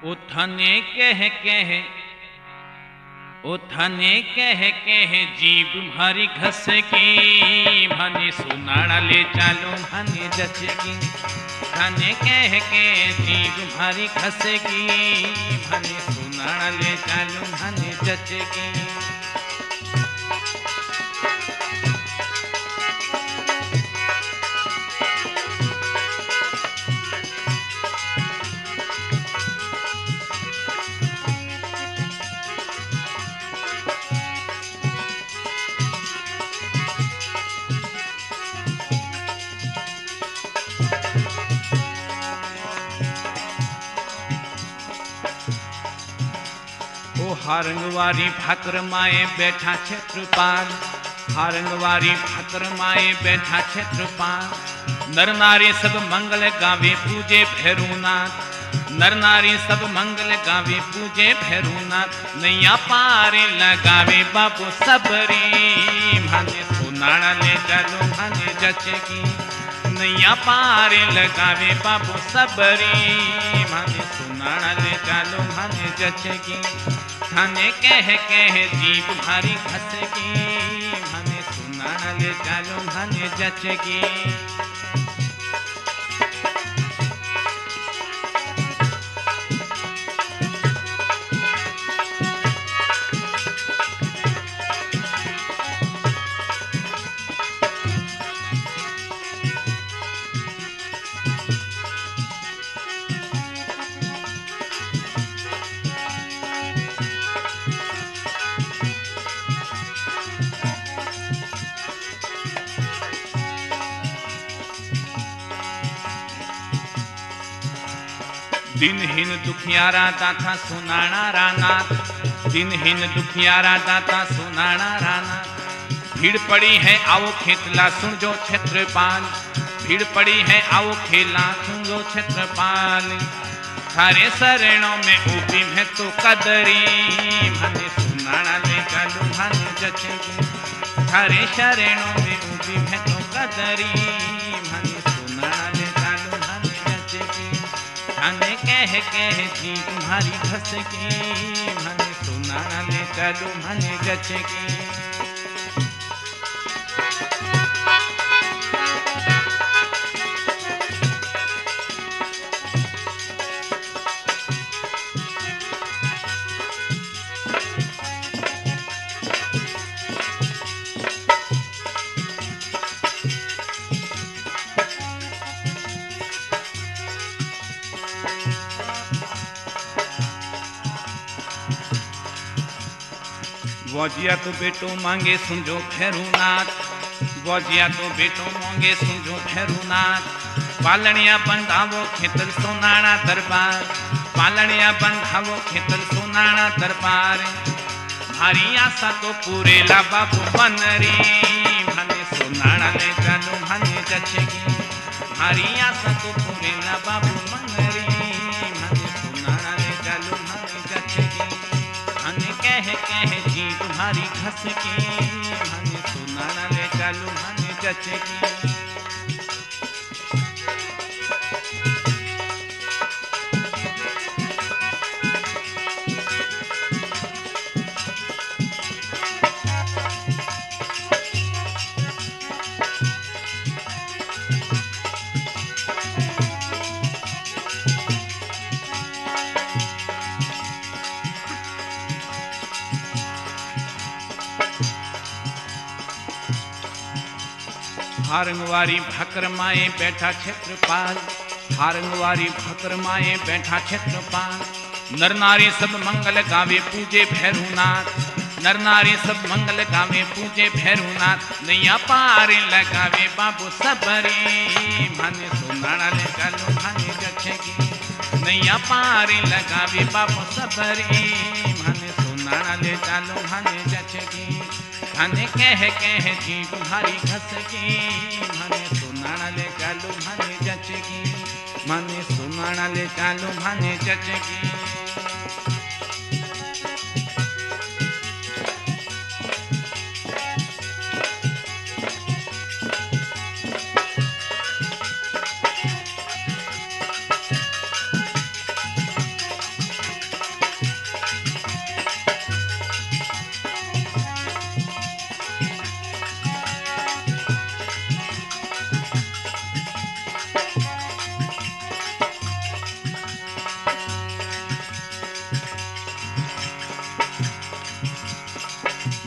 उथने कह जीभ मारी घस की भने सुनाड़ा ले चालो भने जचगी। थाने कह के जीभ मारी घस की भने सुनाड़ा ले चालो भने जचगी। हारंगवारी भाकर माए बैठा क्षेत्रपाल। हारंगवारी भाकर माए बैठा क्षेत्रपाल। नर नारी सब मंगल गावे पूजे भैरूनाथ। नर नारी सब मंगल गावे पूजे भैरूनाथ। नैया पारे लगावे बाबू सबरी भाने सुनाड़ा ले चलो भाने जचगी। नैया पारे लगावे बाबू सबरी भाने सुनाड़ा ले चलो भाने जचगी। थाने कह जीभ मारी घस की भने सुनाड़ा ले चालो भने जचगी। दिनहीन दुखियारा दाता सुनाड़ा रानाथ। दिनहीन दुखियारा दाता सुनाड़ा रानाथ। भीड़ पड़ी है आओ खेतला सुन जो क्षेत्रपाल। भीड़ पड़ी है आओ खेला सुन जो क्षेत्रपाल। थारे शरणों में ऊपी में तो कदरी भने सुनाड़ा ले चलो भने जचगी। थारे शरणों में ऊपी में तो कदरी भने सुनाड़ा ले चलो भने जचगी। थाने कह जी तुम्हारी घस की भने सुनाड़ा ले चलो भने जचगी। वजिया तो बेटो मांगे सुनजो भैरूनाथ। वजिया तो बेटो मांगे सुनजो भैरूनाथ। पालनिया बंधावो खेतल सोनाड़ा दरबार। पालनिया बंधावो खेतल सोनाड़ा दरबार। भारी आशा तो पूरे ला बाबू बनरी भने सोनाड़ा ले चलो भने जचगी। भारी आशा तो पूरे ला बाबू बनरी भने सोनाड़ा ले चलो भने जचगी। भने कह जी तुम्हारी घस की भने सुनाड़ा ले चलो भने जचगी। हारंगवारी भाकर माए बैठा क्षेत्रपाल। हारंगवारी भाकर माए बैठा क्षेत्रपाल। नर नारी सब मंगल गावे पूजे भैरूनाथ। नर नारी सब मंगल गावे पूजे भैरूनाथ। नैया पारे लगावे बाबू सबरी भने सुनाड़ा ले चलो भने जचगी। नैया पारे लगावे बाबू सबरी भने सुनाड़ा ले चलो भने जचगी। थाने कह जी तुम्हारी घस की भने सुनाड़ा ले चलो भने जचगी। भने सुनाड़ा ले चलो भने जचगी।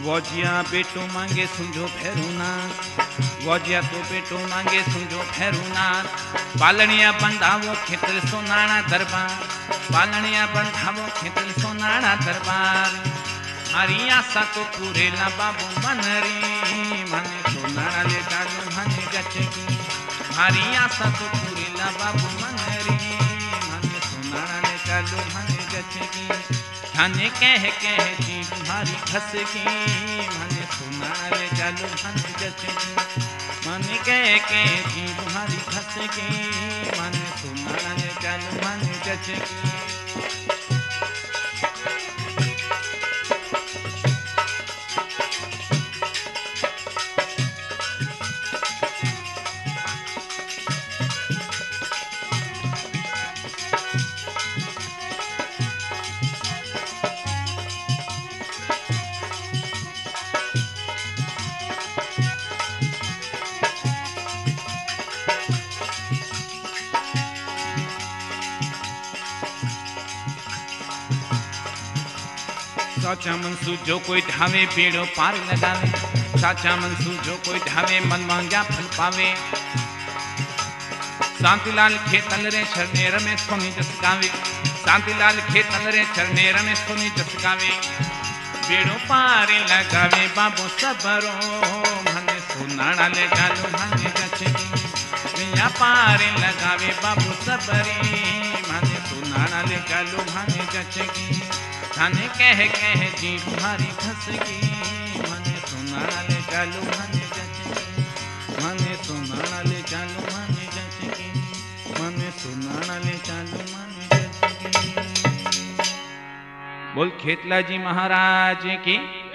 वोजिया बेटो मांगे सुंझो भैरूनाथ, वोजिया तो बेटो मांगे सुंझो भैरूनाथ। पालनिया बंधावो खेतल सोनाना दरबार, पालनिया बंधावो खेतल सोनाना दरबार। मारी आशा तो पूरे ला बाबू मन रे, मने सोनाना ले चालू मने जचगी। मारी आशा तो पूरे ला बाबू मन रे, मने सोनाना ले चालू मने जचगी। थाने कह जी तुम्हारी खसगी, मने सोनाना ले चालू मने जचगी। मने कह जी तुम्हारी खसगी, मने सोनाना ले चालू मने जचगी। साचा मनसू जो कोई ढावे बेड़ो पार लगावे, साचा मनसू जो कोई ढावे मन मांगा फल पावे। शांतिलाल खेतल रे शरणे रमेश स्वामी जस गावे, शांतिलाल खेतल रे शरणे रमेश स्वामी जस गावे। बेड़ो पार लगावे बाबू सबरो, मने सोनाना ले चालू मने जचगी। मिया पार लगावे बाबू सबरी, मने सोनाना ले चालू मने जचगी। थाने कह जी तुम्हारी खसगी, मने सोनाना ले चालू मने जचगी। मने सोनाना ले चालू मने जचगी, मने सोनाना ले चालू मने जचगी। बोल खेतला जी महाराज की।